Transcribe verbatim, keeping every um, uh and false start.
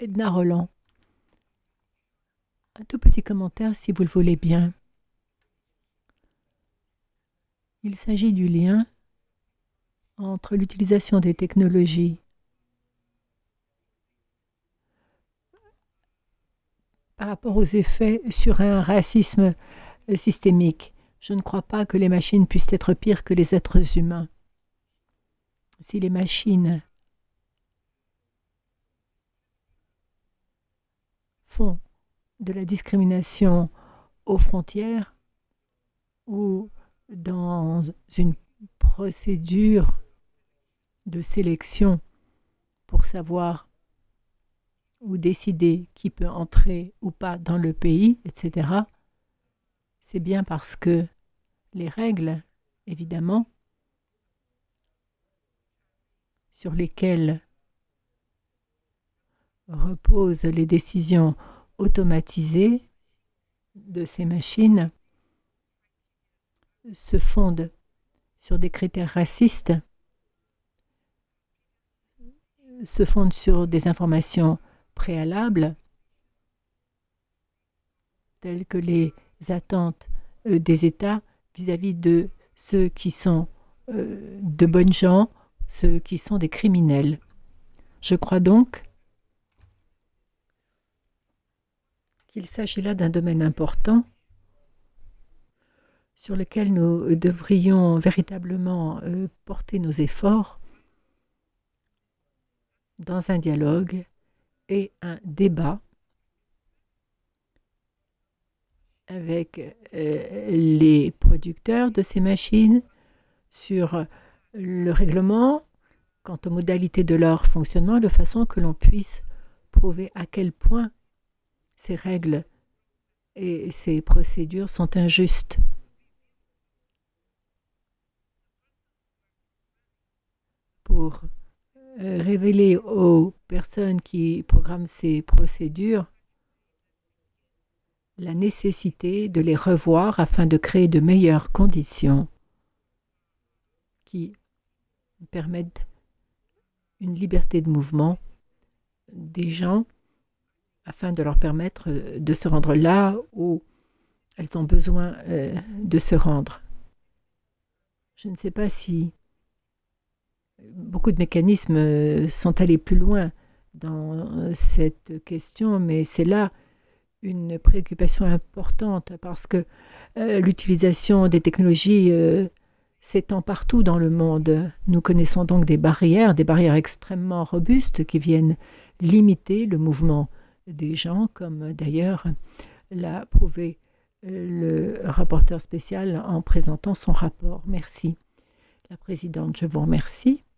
Edna Roland. Un tout petit commentaire si vous le voulez bien. Il s'agit du lien entre l'utilisation des technologies par rapport aux effets sur un racisme systémique. Je ne crois pas que les machines puissent être pires que les êtres humains. Si les machines font de la discrimination aux frontières ou dans une procédure de sélection pour savoir ou décider qui peut entrer ou pas dans le pays, et cetera, c'est bien parce que les règles, évidemment, sur lesquelles reposent les décisions automatisées de ces machines, se fondent sur des critères racistes, se fondent sur des informations préalables, telles que les attentes euh, des États vis-à-vis de ceux qui sont euh, de bonnes gens, ceux qui sont des criminels. Je crois donc qu'il s'agit là d'un domaine important sur lequel nous devrions véritablement euh, porter nos efforts dans un dialogue et un débat avec euh, les producteurs de ces machines sur le règlement quant aux modalités de leur fonctionnement, de façon que l'on puisse prouver à quel point ces règles et ces procédures sont injustes. Pour euh, révéler aux personnes qui programment ces procédures la nécessité de les revoir afin de créer de meilleures conditions qui permettent une liberté de mouvement des gens afin de leur permettre de se rendre là où elles ont besoin euh, de se rendre. Je ne sais pas si beaucoup de mécanismes sont allés plus loin dans cette question, mais c'est là une préoccupation importante parce que euh, l'utilisation des technologies euh, s'étend partout dans le monde. Nous connaissons donc des barrières, des barrières extrêmement robustes qui viennent limiter le mouvement des gens, comme d'ailleurs l'a prouvé le rapporteur spécial en présentant son rapport. Merci. La présidente, je vous remercie.